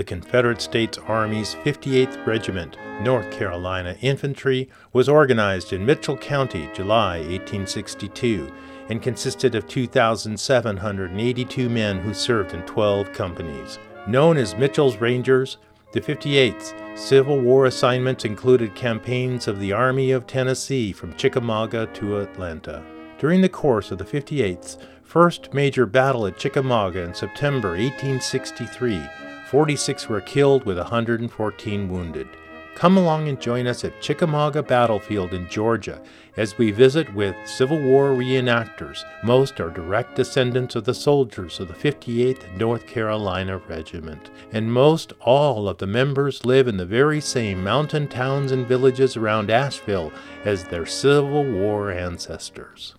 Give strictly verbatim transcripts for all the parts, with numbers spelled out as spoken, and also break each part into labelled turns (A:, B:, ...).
A: the Confederate States Army's fifty-eighth Regiment, North Carolina Infantry, was organized in Mitchell County, July eighteen sixty-two, and consisted of two thousand seven hundred eighty-two men who served in twelve companies. Known as Mitchell's Rangers, the fifty-eighth's Civil War assignments included campaigns of the Army of Tennessee from Chickamauga to Atlanta. During the course of the fifty-eighth's first major battle at Chickamauga in September eighteen sixty-three, forty-six were killed with one hundred fourteen wounded. Come along and join us at Chickamauga Battlefield in Georgia as we visit with Civil War reenactors. Most are direct descendants of the soldiers of the fifty-eighth North Carolina Regiment, and most all of the members live in the very same mountain towns and villages around Asheville as their Civil War ancestors.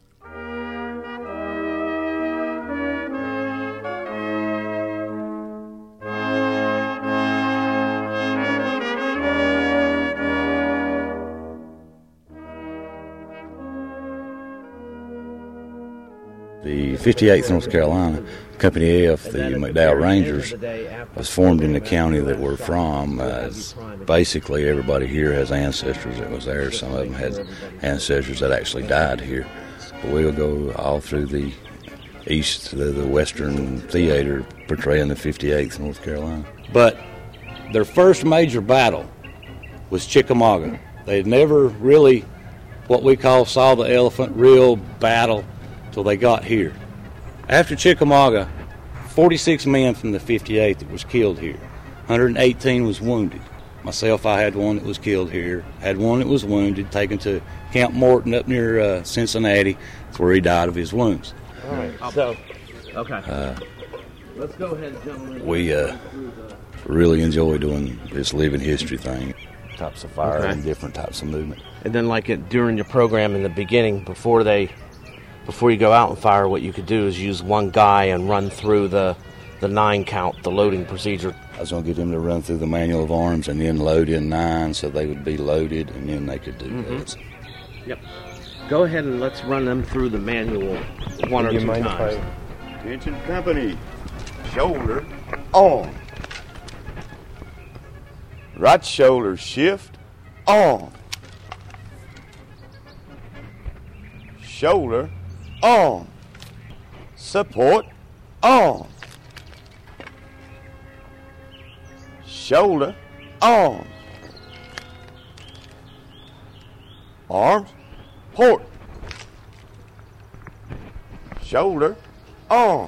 B: The fifty-eighth North Carolina, Company F, the McDowell Rangers, was formed in the county that we're from. Uh, basically, everybody here has ancestors that was there. Some of them had ancestors that actually died here. But we'll go all through the east, the, the western theater, portraying the fifty-eighth North Carolina. But their first major battle was Chickamauga. They had never really, what we call, saw the elephant real battle till they got here. After Chickamauga, forty-six men from the fifty-eighth that was killed here. one hundred eighteen was wounded. Myself, I had one that was killed here. Had one that was wounded, taken to Camp Morton up near uh, Cincinnati. That's where he died of his wounds.
C: All right, so, okay. Uh, Let's go ahead, gentlemen.
B: We uh, really enjoy doing this living history thing. Types of fire okay. and different types of movement.
C: And then like it, during your program in the beginning, before they... Before you go out and fire, what you could do is use one guy and run through the the nine count, the loading procedure.
B: I was going to get him to run through the manual of arms and then load in nine so they would be loaded, and then they could do mm-hmm. this.
C: Yep. Go ahead and let's run them through the manual one or two times.
D: Attention company. Shoulder on. Right shoulder shift on. Shoulder on. Support on. Shoulder on. Arms port. Shoulder on.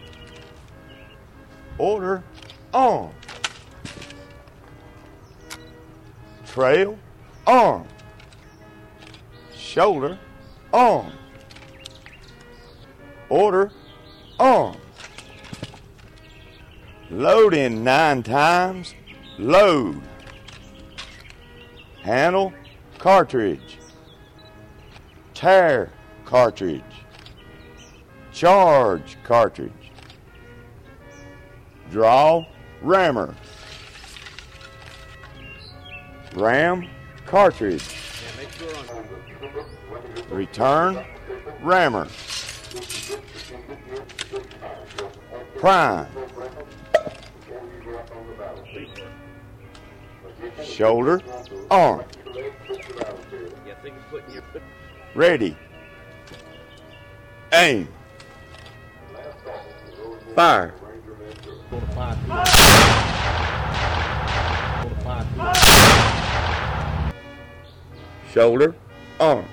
D: Order on. Trail on. Shoulder on. Order on. Load in nine times. Load. Handle cartridge. Tear cartridge. Charge cartridge. Draw rammer. Ram cartridge. Return rammer. Prime. Shoulder on. Ready. Aim. Fire. Shoulder on.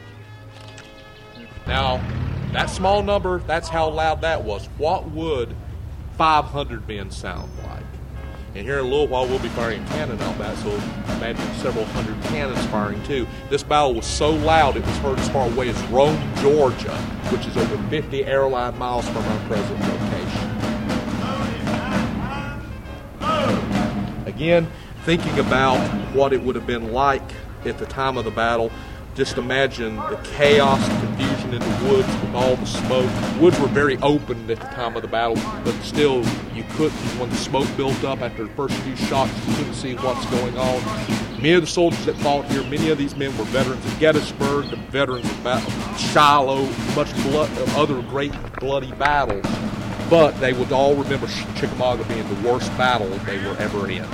E: Now, that small number, that's how loud that was. What would five hundred men sound like? And here in a little while, we'll be firing a cannon out back, so imagine several hundred cannons firing too. This battle was so loud, it was heard as far away as Rome, Georgia, which is over fifty airline miles from our present location. Again, thinking about what it would have been like at the time of the battle, just imagine the chaos and confusion in the woods with all the smoke. The woods were very open at the time of the battle, but still you couldn't, when the smoke built up after the first few shots, you couldn't see what's going on. Many of the soldiers that fought here, many of these men were veterans of Gettysburg, the veterans of battle, Shiloh, much blood, other great bloody battles. but they would all remember Chickamauga being the worst battle they were ever in.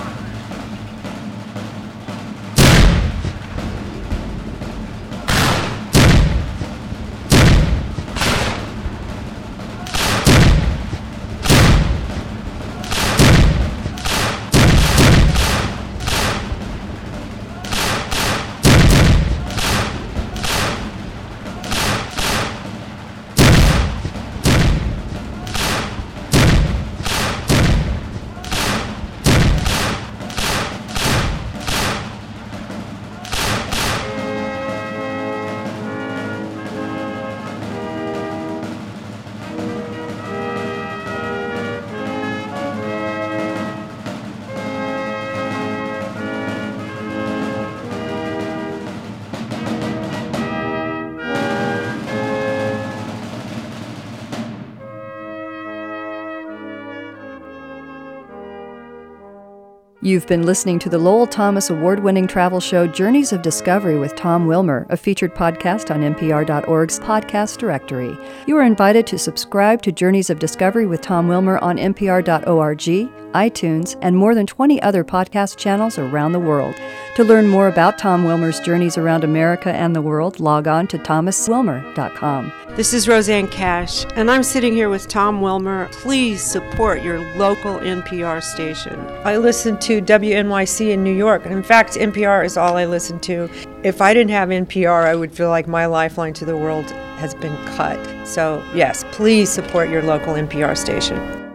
F: You've been listening to the Lowell Thomas award-winning travel show Journeys of Discovery with Tom Wilmer, a featured podcast on N P R dot org's podcast directory. You are invited to subscribe to Journeys of Discovery with Tom Wilmer on N P R dot org, iTunes, and more than twenty other podcast channels around the world. To learn more about Tom Wilmer's journeys around America and the world, log on to thomas wilmer dot com.
G: This is Roseanne Cash, and I'm sitting here with Tom Wilmer. Please support your local N P R station. I listen to W N Y C in New York. In fact, N P R is all I listen to. If I didn't have N P R, I would feel like my lifeline to the world has been cut. So, yes, please support your local N P R station.